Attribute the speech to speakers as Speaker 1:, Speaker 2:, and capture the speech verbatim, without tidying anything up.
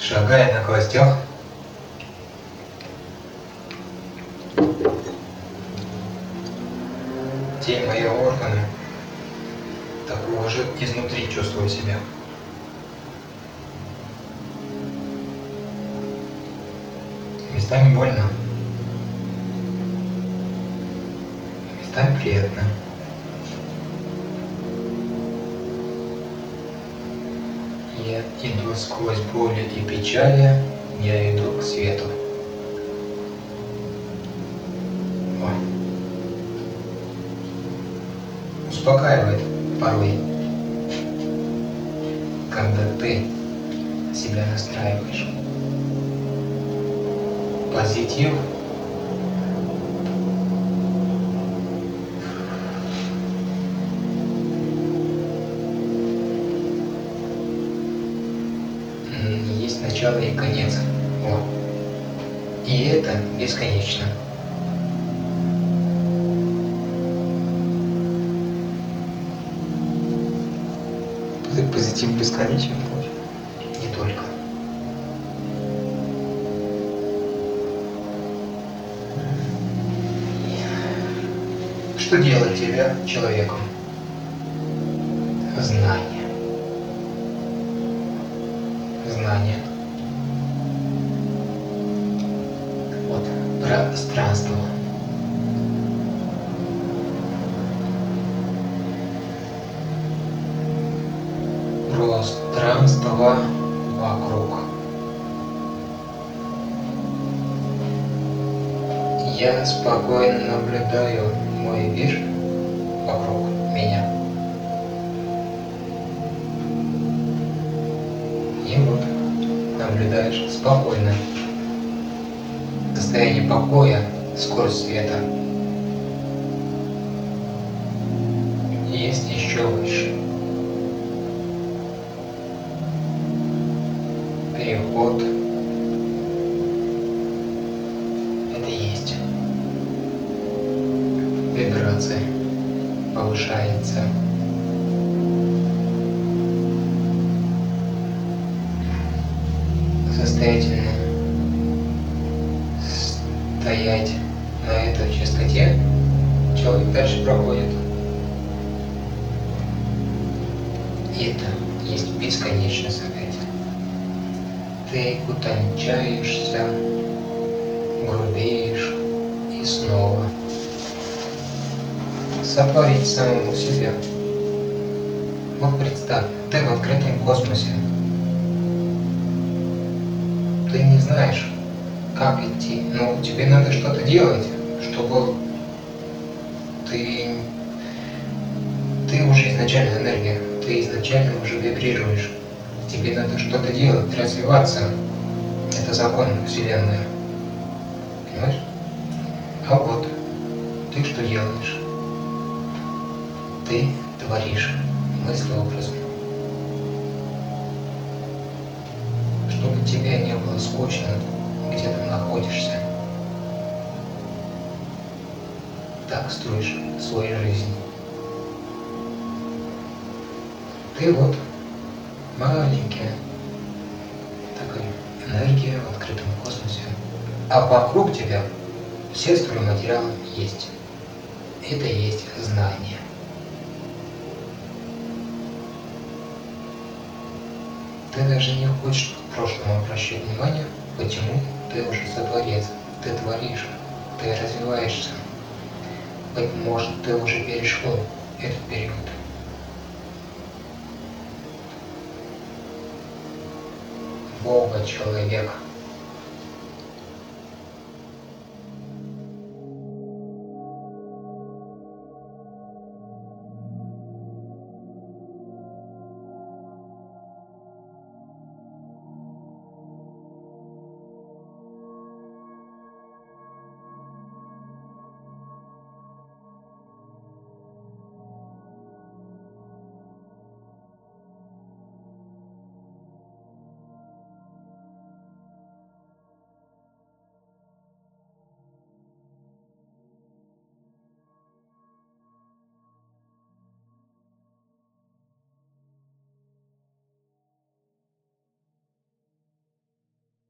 Speaker 1: Шагая на гвоздях, те мои органы так уже изнутри чувствую себя. Местами больно, местами приятно. Я иду сквозь боли и печали, я иду к свету. Ой. Успокаивает порой, когда ты себя настраиваешь. Позитив есть начало и конец. Вот. И это бесконечно.
Speaker 2: Позитив бесконечен?
Speaker 1: Не только. Что делает тебя человеком? Знание. Знание. Вот пространство. Пространство вокруг. Я спокойно наблюдаю мой мир вокруг меня. И вот наблюдаешь спокойно. Состояние покоя, скорость света. Есть еще выше. Переход. Это есть. Вибрация повышается. Состоятельно стоять на этой частоте, человек дальше проходит. И это есть бесконечность опять. Ты утончаешься, грубеешь и снова. Сотворить самому себе. Вот представь, ты в открытом космосе. Ты не знаешь, как идти, но тебе надо что-то делать, чтобы ты, ты уже изначально энергия, ты изначально уже вибрируешь. Тебе надо что-то делать, развиваться. Это закон Вселенной. Понимаешь? А вот, ты что делаешь? Ты творишь мыслеобразом. Чтобы тебе не было скучно, где ты находишься. Так строишь свою жизнь. Ты вот маленькая такая энергия в открытом космосе. А вокруг тебя все стройматериалы есть. Это и есть знание. Ты даже не хочешь к прошлому обращать внимание, почему ты уже сотворец, ты творишь, ты развиваешься. Быть может, ты уже перешел этот период. Бога человек